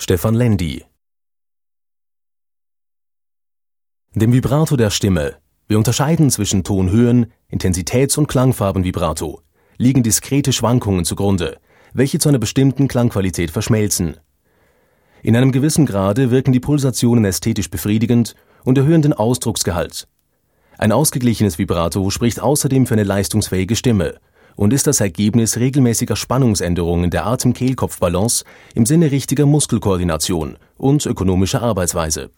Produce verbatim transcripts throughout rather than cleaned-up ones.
Stefan Lendi. Dem Vibrato der Stimme, wir unterscheiden zwischen Tonhöhen, Intensitäts- und Klangfarbenvibrato, liegen diskrete Schwankungen zugrunde, welche zu einer bestimmten Klangqualität verschmelzen. In einem gewissen Grade wirken die Pulsationen ästhetisch befriedigend und erhöhen den Ausdrucksgehalt. Ein ausgeglichenes Vibrato spricht außerdem für eine leistungsfähige Stimme und ist das Ergebnis regelmäßiger Spannungsänderungen der Atem-Kehlkopf-Balance im Sinne richtiger Muskelkoordination und ökonomischer Arbeitsweise.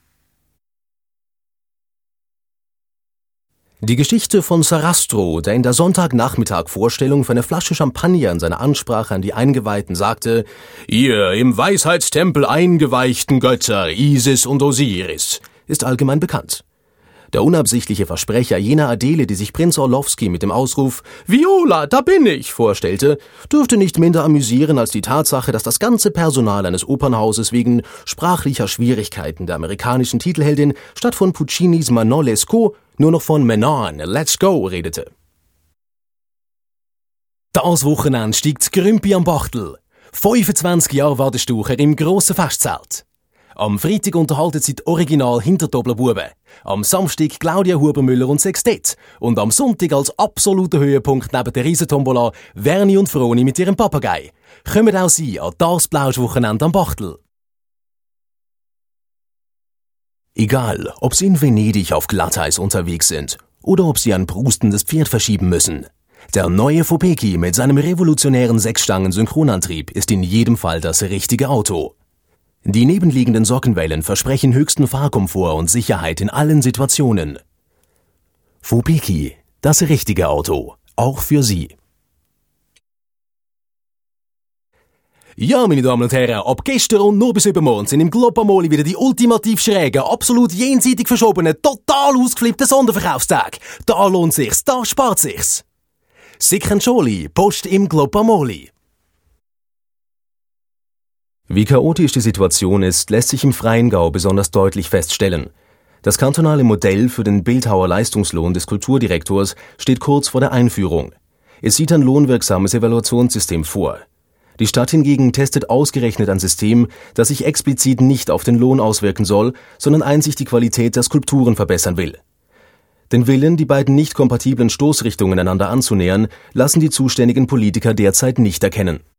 Die Geschichte von Sarastro, der in der Sonntagnachmittag-Vorstellung für eine Flasche Champagner in seiner Ansprache an die Eingeweihten sagte: »Ihr im Weisheitstempel eingeweichten Götter Isis und Osiris«, ist allgemein bekannt. Der unabsichtliche Versprecher jener Adele, die sich Prinz Orlowski mit dem Ausruf »Viola, da bin ich« vorstellte, dürfte nicht minder amüsieren als die Tatsache, dass das ganze Personal eines Opernhauses wegen sprachlicher Schwierigkeiten der amerikanischen Titelheldin statt von Puccinis Manon Lescaut nur noch von Menon, Let's Go redete. Das Wochenende steigt Grümpi am Bachtel. fünfundzwanzig Jahre Wartestucher im grossen Festzelt. Am Freitag unterhalten sie die Original Hintertobler-Buben. Am Samstag Claudia Hubermüller und Sextett. Und am Sonntag als absoluter Höhepunkt neben der Riesentombola Verni und Froni mit ihrem Papagei. Kommen auch Sie an das Blauschwochenende am Bachtel. Egal, ob Sie in Venedig auf Glatteis unterwegs sind oder ob Sie ein prustendes Pferd verschieben müssen. Der neue Vopeki mit seinem revolutionären Sechsstangen-Synchronantrieb ist in jedem Fall das richtige Auto. Die nebenliegenden Sockenwellen versprechen höchsten Fahrkomfort und Sicherheit in allen Situationen. Vopeki, das richtige Auto, auch für Sie. Ja, meine Damen und Herren, ab gestern und nur bis übermorgen sind im Globamoli wieder die ultimativ schrägen, absolut jenseitig verschobenen, total ausgeflippten Sonderverkaufstage. Da lohnt sich's, da spart sich's. Sikhencholi, Post im Globamoli. Wie chaotisch die Situation ist, lässt sich im Freiengau besonders deutlich feststellen. Das kantonale Modell für den Bildhauer-Leistungslohn des Kulturdirektors steht kurz vor der Einführung. Es sieht ein lohnwirksames Evaluationssystem vor. Die Stadt hingegen testet ausgerechnet ein System, das sich explizit nicht auf den Lohn auswirken soll, sondern einzig die Qualität der Skulpturen verbessern will. Den Willen, die beiden nicht kompatiblen Stoßrichtungen einander anzunähern, lassen die zuständigen Politiker derzeit nicht erkennen.